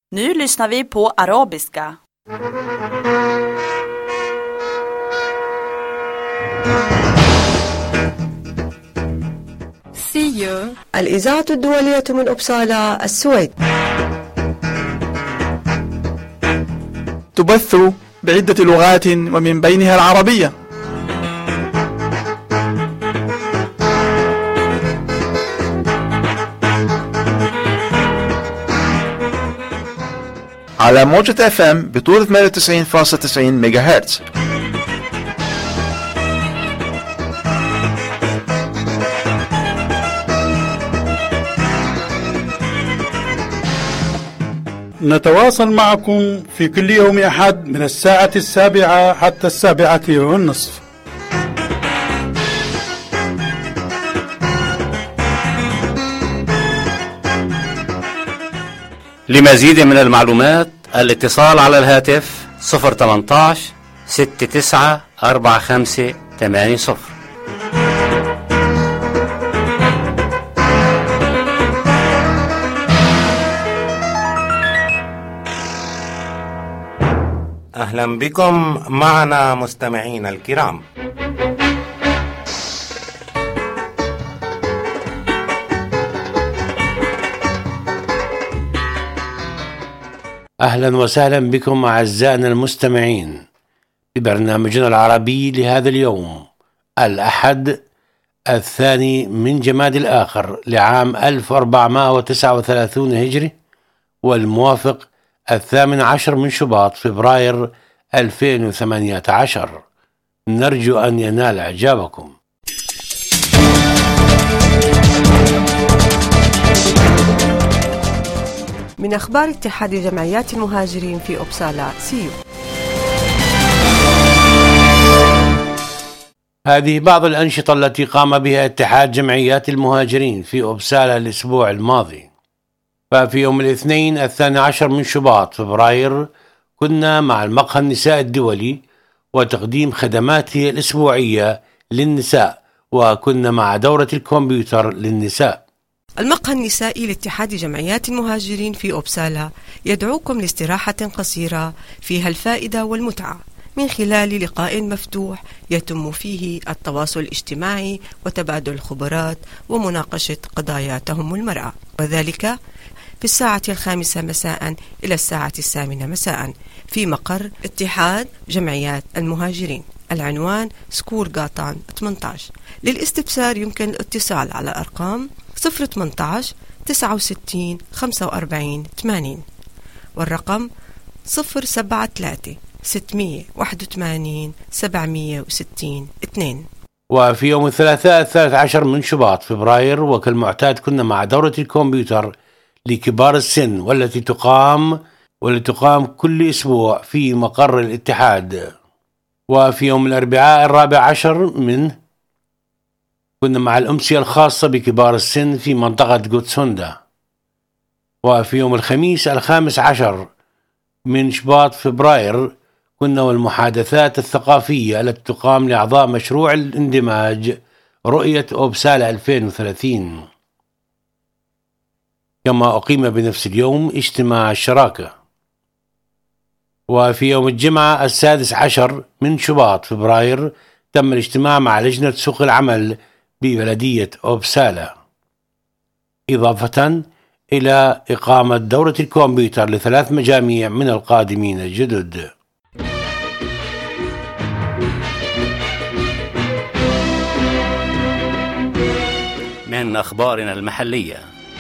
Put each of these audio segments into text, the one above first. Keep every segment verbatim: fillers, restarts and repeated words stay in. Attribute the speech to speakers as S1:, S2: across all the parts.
S1: Nu lyssnar vi på arabiska.
S2: سيو
S3: الإذاعة الدولية من أبسالا السويد
S4: تبث بعدة لغات ومن بينها العربية. على موجة اف ام بطول ثمانية وتسعين فاصلة تسعين ميجا هرتز.
S5: نتواصل معكم في كل يوم أحد من الساعة السابعة حتى السابعة والنصف.
S6: لمزيد من المعلومات الاتصال على الهاتف صفر ثمانية عشر ستة تسعة أربعة خمسة ثمانية صفر.
S7: أهلا بكم معنا مستمعين الكرام.
S8: أهلا وسهلا بكم أعزائنا المستمعين في برنامجنا العربي لهذا اليوم الأحد الثاني من جماد الآخر لعام ألف وأربعمائة وتسعة وثلاثين هجري، والموافق الثامن عشر من شباط فبراير ألفين وثمانية عشر. نرجو أن ينال إعجابكم.
S3: من أخبار اتحاد جمعيات المهاجرين في أبسالا سيو.
S8: هذه بعض الأنشطة التي قام بها اتحاد جمعيات المهاجرين في أبسالا الأسبوع الماضي. ففي يوم الاثنين الثاني عشر من شباط فبراير كنا مع المقهى النساء الدولي وتقديم خدماته الأسبوعية للنساء، وكنا مع دورة الكمبيوتر للنساء.
S3: المقهى النسائي لاتحاد جمعيات المهاجرين في أبسالا يدعوكم لاستراحة قصيرة فيها الفائدة والمتعة من خلال لقاء مفتوح يتم فيه التواصل الاجتماعي وتبادل الخبرات ومناقشة قضايا تهم المرأة، وذلك في الساعة الخامسة مساء إلى الساعة الثامنة مساء في مقر اتحاد جمعيات المهاجرين. العنوان سكول قاطان ثمانية عشر. للاستفسار يمكن الاتصال على أرقام صفر ثمانية عشر تسعة وستين خمسة وأربعين ثمانين والرقم صفر سبعة ثلاثة ستمائة وواحد وثمانين سبعمائة وستين اثنين.
S8: وفي يوم الثلاثاء الثالث عشر من شباط فبراير وكالمعتاد كنا مع دورة الكمبيوتر لكبار السن والتي تقام والتي تقام كل أسبوع في مقر الاتحاد. وفي يوم الأربعاء الرابع عشر من كنا مع الأمسية الخاصة بكبار السن في منطقة جوتسوندا. وفي يوم الخميس الخامس عشر من شباط فبراير كنا والمحادثات الثقافية التي تقام لأعضاء مشروع الاندماج رؤية أبسالا ألفين وثلاثين. كما أقيم بنفس اليوم اجتماع الشراكة. وفي يوم الجمعة السادس عشر من شباط فبراير تم الاجتماع مع لجنة سوق العمل ببلدية أبسالا، إضافة إلى إقامة دورة الكمبيوتر لثلاث مجاميع من القادمين الجدد.
S6: من أخبارنا المحلية.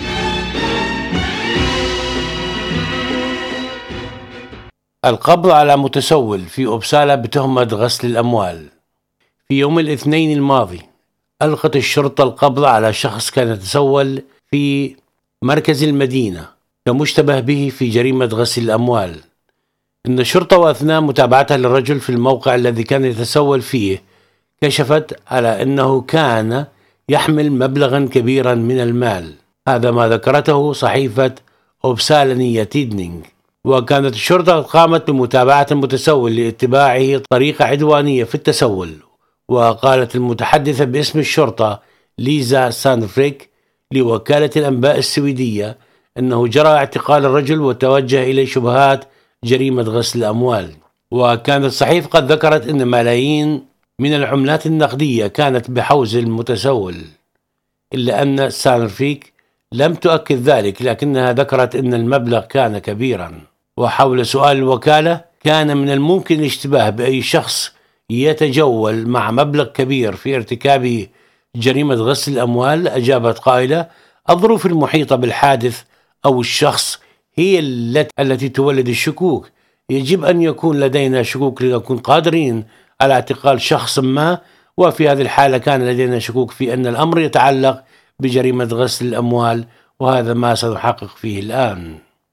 S8: القبض على متسول في أبسالا بتهمة غسل الأموال. في يوم الاثنين الماضي ألقت الشرطة القبض على شخص كان يتسول في مركز المدينة كمشتبه به في جريمة غسل الأموال. إن الشرطة وأثناء متابعتها للرجل في الموقع الذي كان يتسول فيه كشفت على أنه كان يحمل مبلغا كبيرا من المال. هذا ما ذكرته صحيفة أبسالانية تيدنينج. وكانت الشرطة قامت بمتابعة المتسول لاتباعه طريقة عدوانية في التسول. وقالت المتحدثة باسم الشرطة ليزا ساندفريك لوكالة الأنباء السويدية أنه جرى اعتقال الرجل وتوجه إليه شبهات جريمة غسل الأموال. وكانت الصحيفة قد ذكرت أن ملايين من العملات النقدية كانت بحوز المتسول، إلا أن سانرفيك لم تؤكد ذلك، لكنها ذكرت أن المبلغ كان كبيرا. وحول سؤال الوكالة، كان من الممكن الاشتباه بأي شخص يتجول مع مبلغ كبير في ارتكاب جريمة غسل الأموال، أجابت قائلة: الظروف المحيطة بالحادث أو الشخص هي التي تولد الشكوك. يجب أن يكون لدينا شكوك لنكون قادرين على اعتقال شخص ما، وفي هذه الحالة كان لدينا شكوك في أن الأمر يتعلق بجريمة غسل الأموال، وهذا ما سنحقق فيه الآن.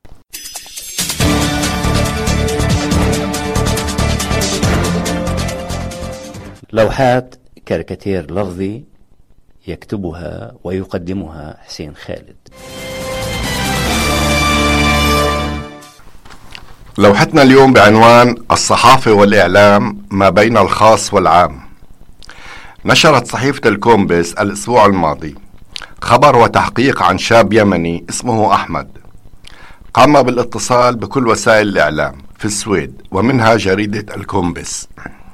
S2: لوحات كاريكاتير لفظي يكتبها ويقدمها حسين خالد.
S9: لوحتنا اليوم بعنوان الصحافة والإعلام ما بين الخاص والعام. نشرت صحيفة الكومبس الأسبوع الماضي خبر وتحقيق عن شاب يمني اسمه أحمد، قام بالاتصال بكل وسائل الإعلام في السويد ومنها جريدة الكومبس.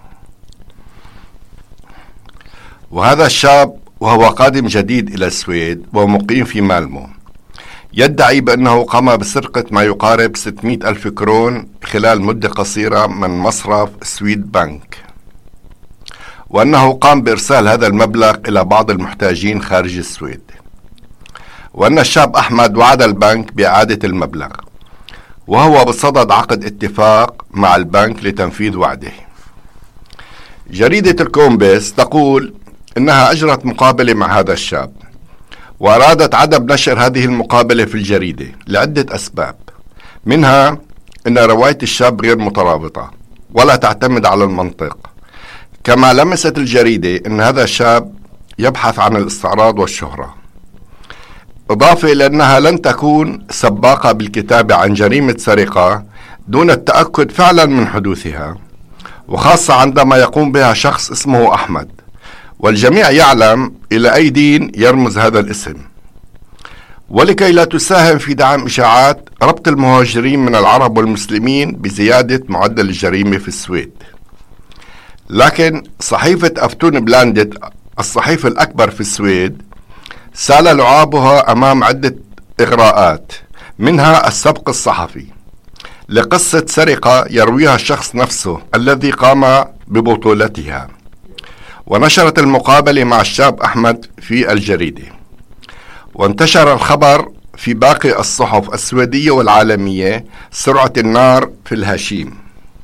S9: وهذا الشاب وهو قادم جديد إلى السويد ومقيم في مالمو، يدعي بأنه قام بسرقة ما يقارب ستمائة ألف كرون خلال مدة قصيرة من مصرف سويد بنك، وأنه قام بإرسال هذا المبلغ إلى بعض المحتاجين خارج السويد، وأن الشاب أحمد وعد البنك بإعادة المبلغ، وهو بصدد عقد اتفاق مع البنك لتنفيذ وعده. جريدة الكومبس تقول إنها أجرت مقابلة مع هذا الشاب، وأرادت عدم نشر هذه المقابلة في الجريدة لعدة أسباب، منها أن رواية الشاب غير مترابطة ولا تعتمد على المنطق. كما لمست الجريدة أن هذا الشاب يبحث عن الاستعراض والشهرة، إضافة إلى أنها لن تكون سباقة بالكتابة عن جريمة سرقة دون التأكد فعلا من حدوثها، وخاصة عندما يقوم بها شخص اسمه أحمد، والجميع يعلم إلى أي دين يرمز هذا الاسم. ولكي لا تساهم في دعم إشاعات ربط المهاجرين من العرب والمسلمين بزيادة معدل الجريمة في السويد. لكن صحيفة أفتون بلاندت، الصحيفة الأكبر في السويد، سال لعابها أمام عدة إغراءات، منها السبق الصحفي لقصة سرقة يرويها الشخص نفسه الذي قام ببطولتها، ونشرت المقابلة مع الشاب أحمد في الجريدة، وانتشر الخبر في باقي الصحف السويدية والعالمية سرعة النار في الهشيم.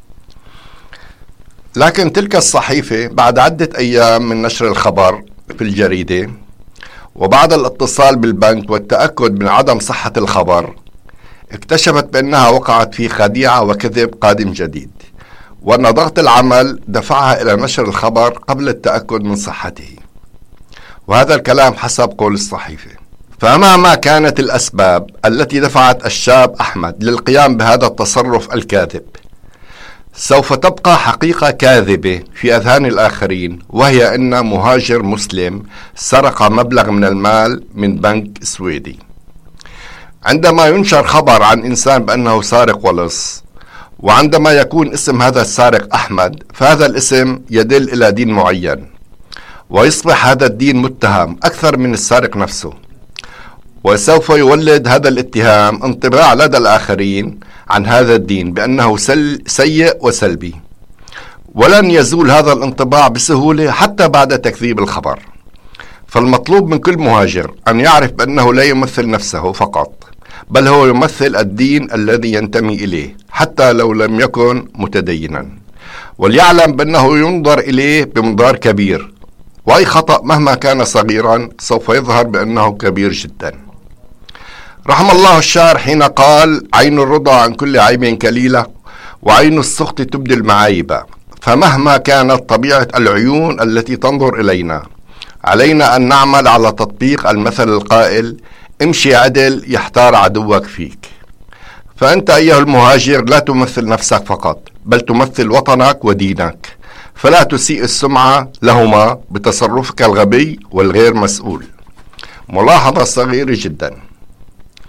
S9: لكن تلك الصحيفة بعد عدة أيام من نشر الخبر في الجريدة وبعد الاتصال بالبنك والتأكد من عدم صحة الخبر، اكتشفت بأنها وقعت في خديعة وكذب قادم جديد، وأن ضغط العمل دفعها إلى نشر الخبر قبل التأكد من صحته، وهذا الكلام حسب قول الصحيفة. فمهما كانت الأسباب التي دفعت الشاب أحمد للقيام بهذا التصرف الكاذب، سوف تبقى حقيقة كاذبة في أذهان الآخرين، وهي أن مهاجر مسلم سرق مبلغ من المال من بنك سويدي. عندما ينشر خبر عن إنسان بأنه سارق ولص، وعندما يكون اسم هذا السارق أحمد، فهذا الاسم يدل إلى دين معين، ويصبح هذا الدين متهم أكثر من السارق نفسه، وسوف يولد هذا الاتهام انطباع لدى الآخرين عن هذا الدين بأنه سيء وسلبي، ولن يزول هذا الانطباع بسهولة حتى بعد تكذيب الخبر. فالمطلوب من كل مهاجر أن يعرف بأنه لا يمثل نفسه فقط، بل هو يمثل الدين الذي ينتمي إليه حتى لو لم يكن متدينا، وليعلم بأنه ينظر إليه بمنظار كبير، وأي خطأ مهما كان صغيرا سوف يظهر بأنه كبير جدا. رحم الله الشاعر حين قال: عين الرضا عن كل عيب كليلة، وعين السخط تبدي المعايب. فمهما كانت طبيعة العيون التي تنظر إلينا، علينا أن نعمل على تطبيق المثل القائل: امشي عدل يحتار عدوك فيك. فأنت أيها المهاجر لا تمثل نفسك فقط، بل تمثل وطنك ودينك، فلا تسيء السمعة لهما بتصرفك الغبي والغير مسؤول. ملاحظة صغيرة جدا: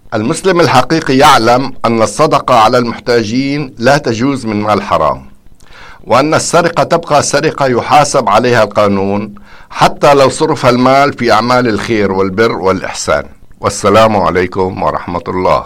S9: المسلم الحقيقي يعلم أن الصدقة على المحتاجين لا تجوز من مال حرام، وأن السرقة تبقى سرقة يحاسب عليها القانون حتى لو صرف المال في أعمال الخير والبر والإحسان. والسلام عليكم ورحمة الله.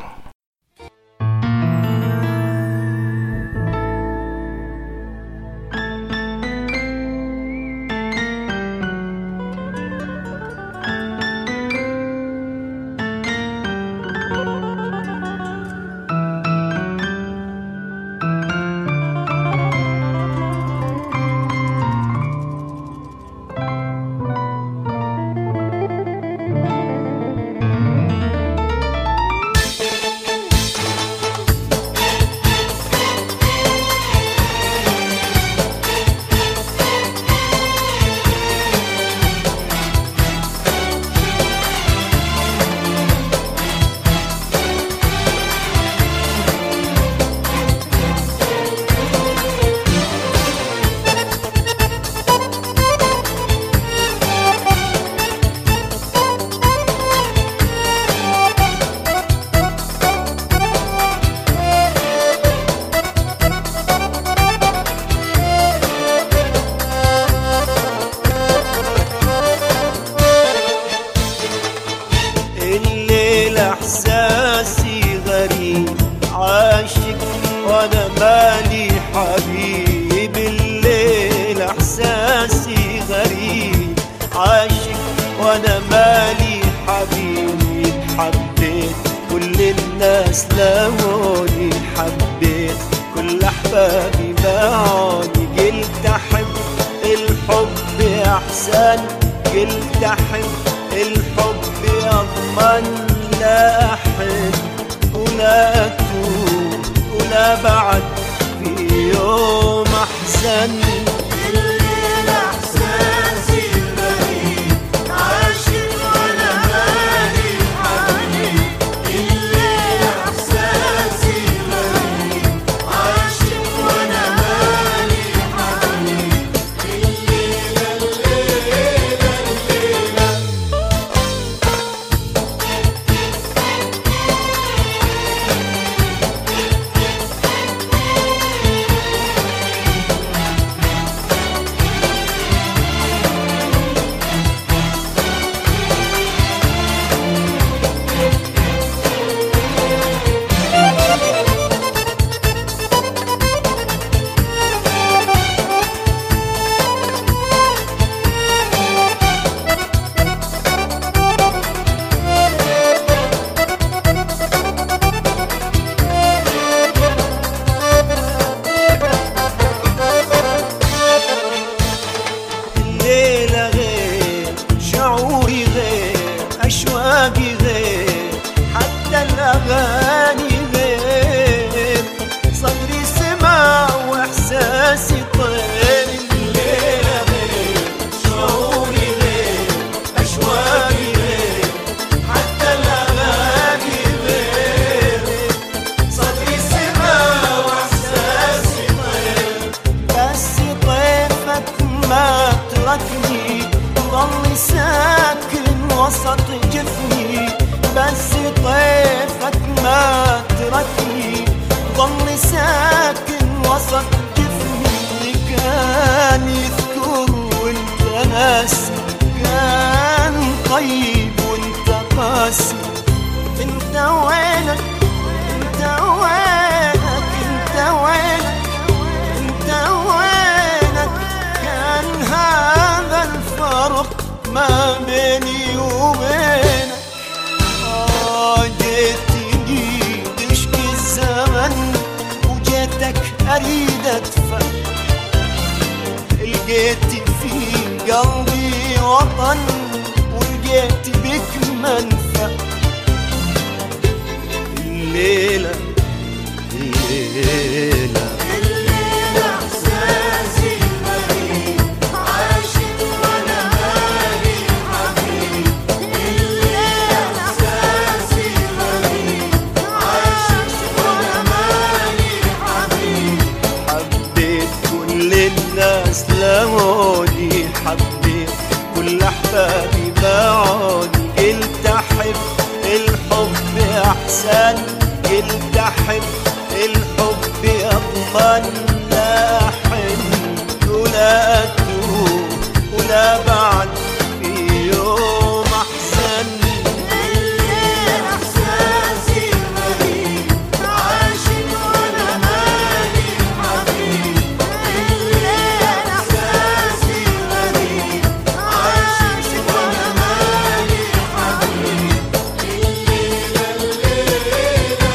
S10: الحب أحسن وإحسان يلتحم الحب يضمن لا حن ولا أتوب ولا بعد في يوم أحسن. الليل إحساسي غريب عاشق وأنا مالي حبيب. الليل إحساسي غريب عاشق وأنا مالي حبيب. الليلة الليلة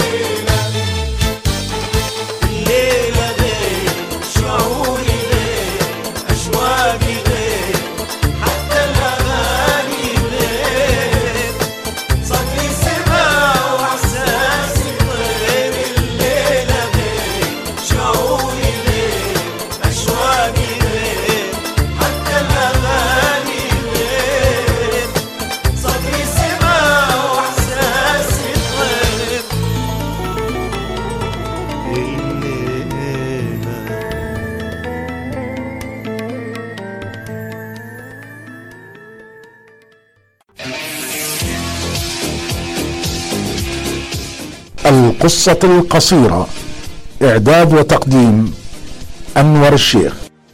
S10: الليلة الليلة غير شعوري غير أشواقي غير حتى الأغاني غير صدري سما وإحساسي غير. الليلة غير شعوري غير أشواقي غير حتى الأغاني غير صدري سما وإحساسي غير.
S11: القصة القصيرة، إعداد وتقديم أنور الشيخ.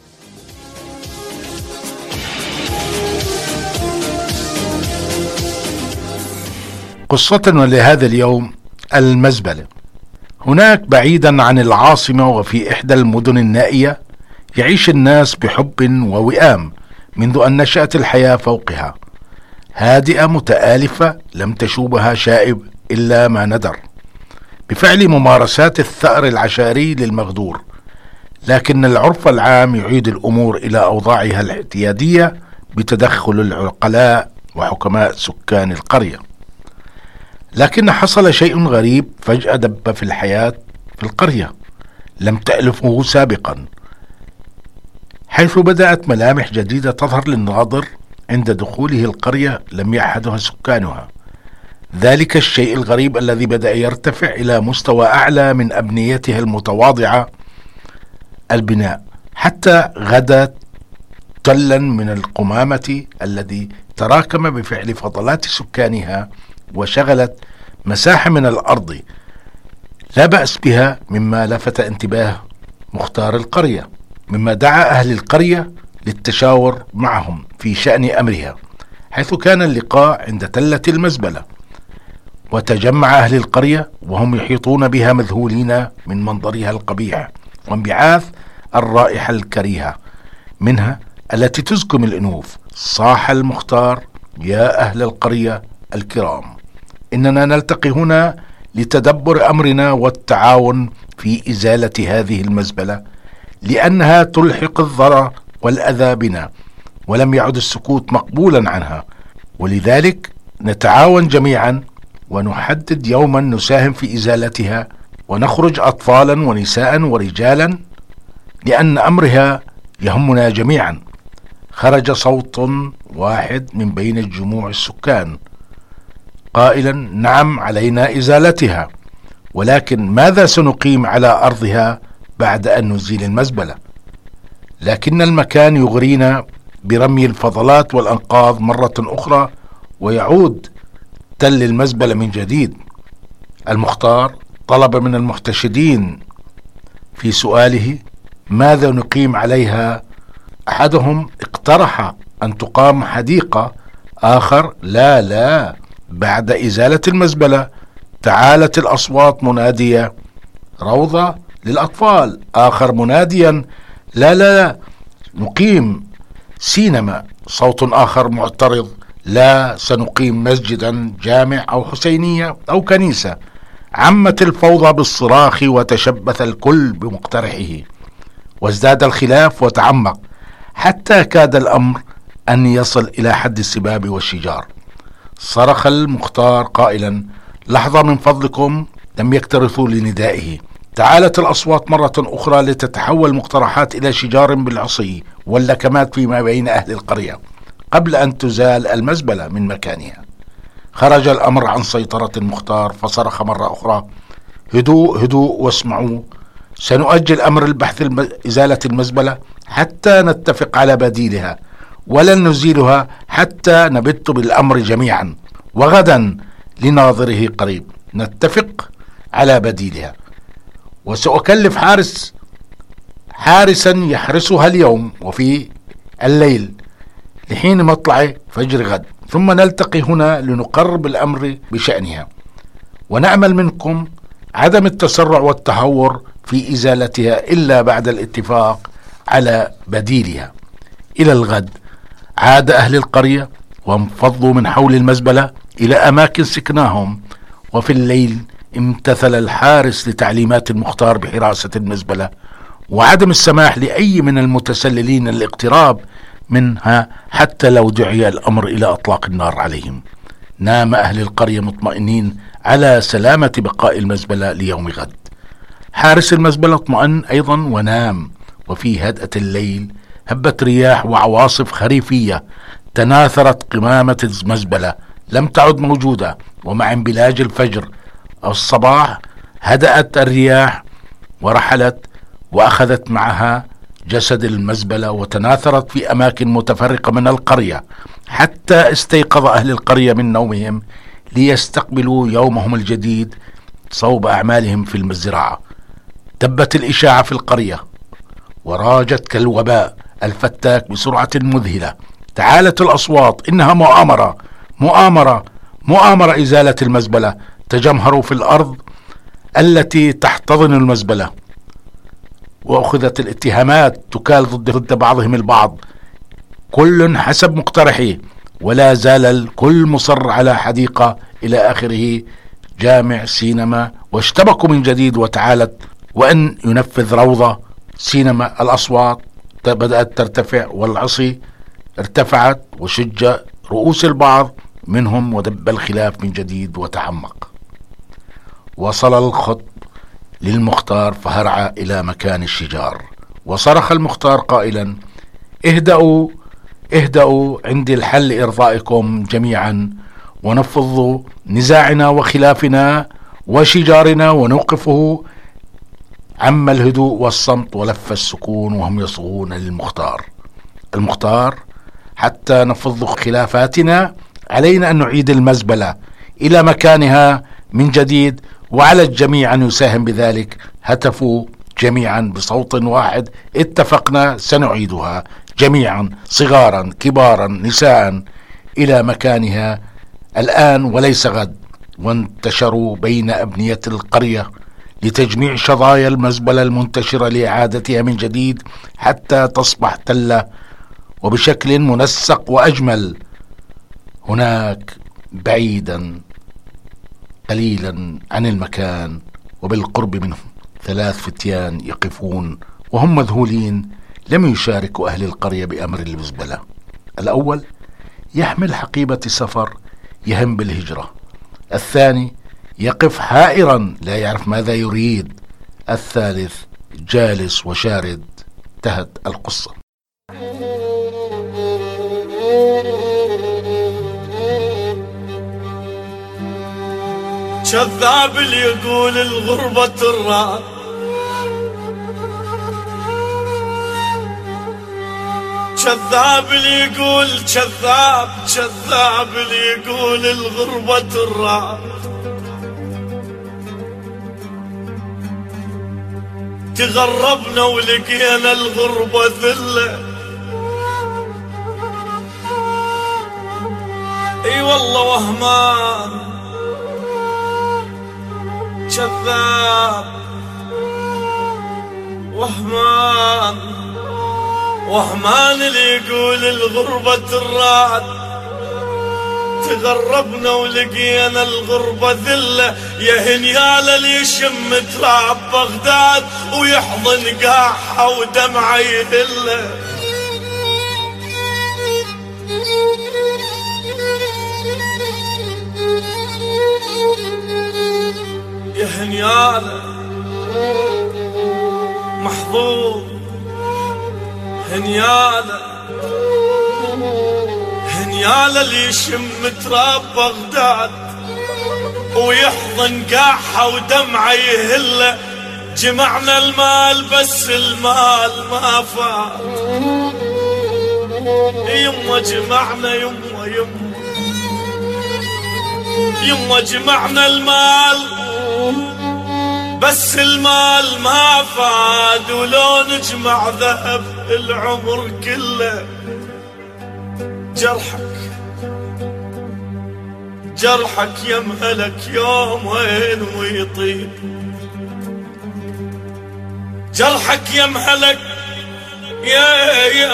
S11: قصتنا لهذا اليوم المزبلة. هناك بعيدا عن العاصمة وفي إحدى المدن النائية يعيش الناس بحب ووئام منذ أن نشأت الحياة فوقها، هادئة متآلفة لم تشوبها شائب إلا ما ندر بفعل ممارسات الثأر العشائري للمغدور، لكن العرف العام يعيد الأمور إلى أوضاعها الاعتيادية بتدخل العقلاء وحكماء سكان القرية. لكن حصل شيء غريب فجأة دب في الحياة في القرية لم تألفه سابقا، حيث بدأت ملامح جديدة تظهر للناظر عند دخوله القرية لم يعهدها سكانها. ذلك الشيء الغريب الذي بدأ يرتفع إلى مستوى أعلى من أبنيتها المتواضعة البناء، حتى غدت تلا من القمامة الذي تراكم بفعل فضلات سكانها وشغلت مساحة من الأرض لا بأس بها، مما لفت انتباه مختار القرية، مما دعا أهل القرية للتشاور معهم في شأن أمرها، حيث كان اللقاء عند تلة المزبلة. وتجمع أهل القرية وهم يحيطون بها مذهولين من منظرها القبيح وانبعاث الرائحة الكريهة منها التي تزكم الأنوف. صاح المختار: يا أهل القرية الكرام، إننا نلتقي هنا لتدبر أمرنا والتعاون في إزالة هذه المزبلة، لأنها تلحق الضرر والأذى بنا ولم يعد السكوت مقبولا عنها، ولذلك نتعاون جميعا ونحدد يوما نساهم في إزالتها، ونخرج أطفالا ونساء ورجالا لأن أمرها يهمنا جميعا. خرج صوت واحد من بين الجموع السكان قائلا: نعم، علينا إزالتها، ولكن ماذا سنقيم على أرضها بعد أن نزيل المزبلة؟ لكن المكان يغرينا برمي الفضلات والأنقاض مرة أخرى ويعود تل المزبلة من جديد. المختار طلب من المحتشدين في سؤاله ماذا نقيم عليها. أحدهم اقترح أن تقام حديقة، آخر لا لا بعد إزالة المزبلة تعالت الأصوات منادية روضة للأطفال، آخر مناديا لا لا نقيم سينما، صوت آخر معترض لا سنقيم مسجدا جامع أو حسينية أو كنيسة. عمت الفوضى بالصراخ وتشبث الكل بمقترحه، وازداد الخلاف وتعمق حتى كاد الأمر أن يصل إلى حد السباب والشجار. صرخ المختار قائلا: لحظة من فضلكم. لم يكترثوا لندائه. تعالت الأصوات مرة أخرى لتتحول المقترحات إلى شجار بالعصي واللكمات فيما بين أهل القرية قبل أن تزال المزبلة من مكانها. خرج الأمر عن سيطرة المختار فصرخ مرة أخرى: هدوء هدوء واسمعوا، سنؤجل أمر البحث الم... إزالة المزبلة حتى نتفق على بديلها، ولن نزيلها حتى نبت بالأمر جميعا، وغدا لناظره قريب. نتفق على بديلها. وسأكلف حارس حارسا يحرسها اليوم وفي الليل لحين مطلع فجر غد، ثم نلتقي هنا لنقرب الأمر بشأنها، ونأمل منكم عدم التسرع والتهور في إزالتها إلا بعد الاتفاق على بديلها. إلى الغد عاد أهل القرية وانفضوا من حول المزبلة إلى أماكن سكناهم، وفي الليل امتثل الحارس لتعليمات المختار بحراسة المزبلة وعدم السماح لأي من المتسللين الاقتراب منها حتى لو دعي الأمر إلى أطلاق النار عليهم. نام أهل القرية مطمئنين على سلامة بقاء المزبلة ليوم غد. حارس المزبلة اطمأن أيضا ونام، وفي هدأة الليل هبت رياح وعواصف خريفية تناثرت قمامة المزبلة لم تعد موجودة، ومع انبلاج الفجر أو الصباح هدأت الرياح ورحلت وأخذت معها جسد المزبلة وتناثرت في أماكن متفرقة من القرية، حتى استيقظ أهل القرية من نومهم ليستقبلوا يومهم الجديد صوب أعمالهم في الزراعة. دبت الإشاعة في القرية وراجت كالوباء الفتاك بسرعة مذهلة. تعالت الأصوات: إنها مؤامرة مؤامرة مؤامرة إزالة المزبلة. تجمهروا في الأرض التي تحتضن المزبلة، وأخذت الاتهامات تكال ضد بعضهم البعض، كل حسب مقترحه، ولا زال الكل مصر على حديقة إلى آخره جامع سينما، واشتبكوا من جديد وتعالت وأن ينفذ روضة سينما. الأصوات بدأت ترتفع والعصي ارتفعت وشج رؤوس البعض منهم، ودب الخلاف من جديد وتعمق. وصل الخط للمختار فهرع إلى مكان الشجار، وصرخ المختار قائلا: اهدأوا اهدأوا عندي الحل إرضائكم جميعا، ونفض نزاعنا وخلافنا وشجارنا ونوقفه. عم الهدوء والصمت ولف السكون وهم يصغون للمختار. المختار: حتى نفض خلافاتنا علينا أن نعيد المزبلة إلى مكانها من جديد، وعلى الجميع أن يساهم بذلك. هتفوا جميعا بصوت واحد: اتفقنا سنعيدها جميعا، صغارا كبارا نساء، إلى مكانها الآن وليس غد. وانتشروا بين أبنية القرية لتجميع شظايا المزبلة المنتشرة لإعادتها من جديد حتى تصبح تلة وبشكل منسق وأجمل. هناك بعيدا قليلا عن المكان وبالقرب منه ثلاث فتيان يقفون وهم مذهولين، لم يشاركوا أهل القرية بأمر المزبلة. الأول يحمل حقيبة سفر يهم بالهجرة، الثاني يقف حائرا لا يعرف ماذا يريد، الثالث جالس وشارد. انتهت القصة.
S10: كذاب اللي يقول الغربة تراب، كذاب اللي يقول كذاب كذاب اللي يقول الغربة تراب. تغربنا ولقينا الغربة ذلة، اي والله وهمان كذاب وهمان وهمان اللي يقول الغربة تراد. تغربنا ولقينا الغربة ذلة، يا هنيال اللي يشم تراب بغداد ويحضن قاحة ودمعه يهله. يا هنيالة محظوظ، هنيالة هنيالة اللي يشم تراب بغداد ويحضن قاحة ودمعه يهله. جمعنا المال بس المال ما فات، يما جمعنا يما يما يما جمعنا المال بس المال ما فاد، ولو نجمع ذهب العمر كله. جرحك جرحك يمهلك يوم وين ويطيب، جرحك يمهلك يا يم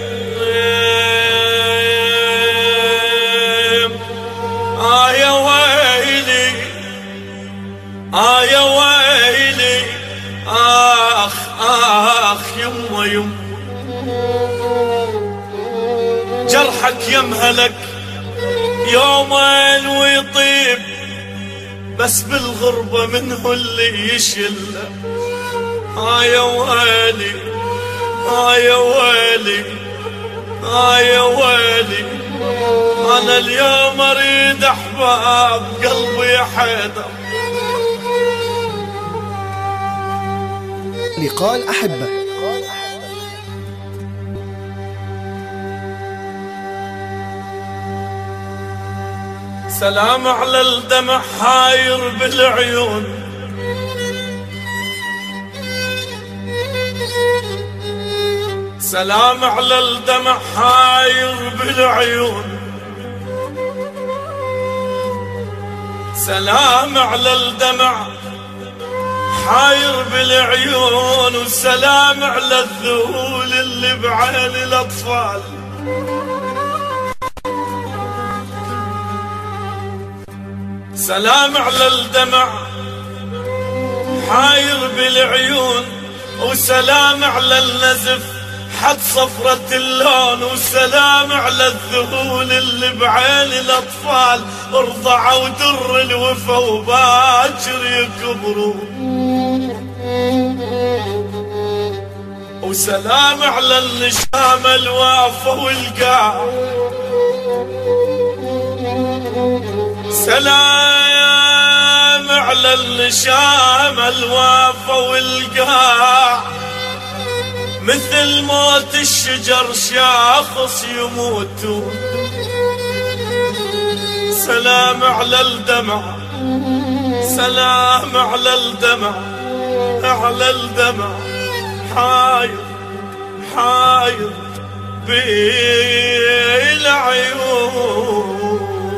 S10: آه يا ويلي آه يا ويلي آخ آخ يما يما. جرحك يمهلك يومين ويطيب، بس بالغربة منه اللي يشله. آه يا ويلي آه يا ويلي آه يا ويلي. أنا اليوم أريد أحباب قلبي يا حيدر.
S12: لقاء الأحبة.
S10: سلام على الدمع حاير بالعيون، سلام على الدمع حاير بالعيون، سلام على الدمع حاير بالعيون، وسلام على الذهول اللي بعين الأطفال. سلام على الدمع حاير بالعيون، وسلام على النزف حد صفرة اللون، وسلام على الذهول اللي بعين الأطفال ارضعوا در الوفا وباكر يكبروا. وسلام على النشام الوافى والقاع، سلام على النشام الوافى والقاع، مثل موت الشجر شاخص يموتون. سلام على الدمع سلام على الدمع على الدمع حاير حاير بالعيون.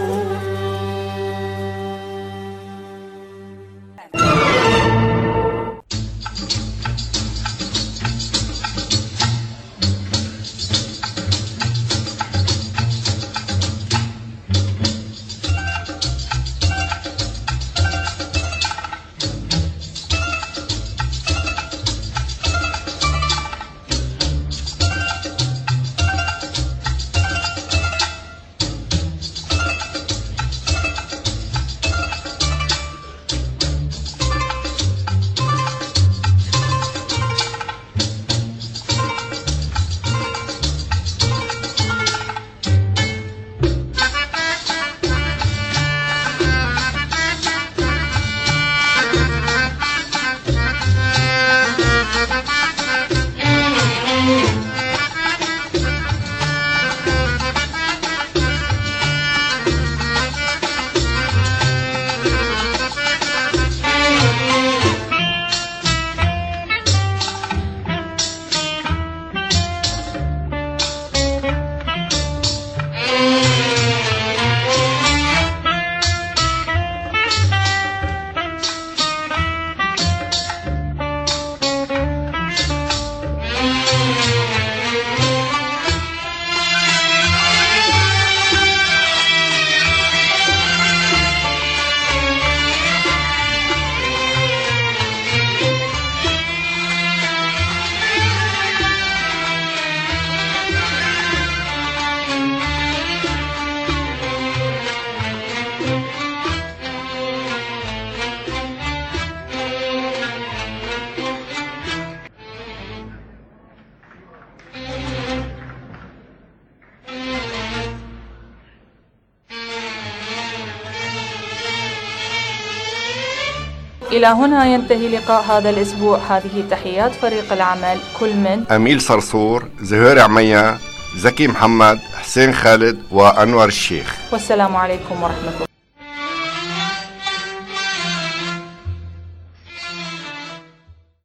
S13: إلى هنا ينتهي لقاء هذا الأسبوع. هذه تحيات فريق العمل، كل من
S9: أميل صرصور، زهير عمية، زكي محمد، حسين خالد، وأنور الشيخ.
S13: والسلام عليكم ورحمة الله.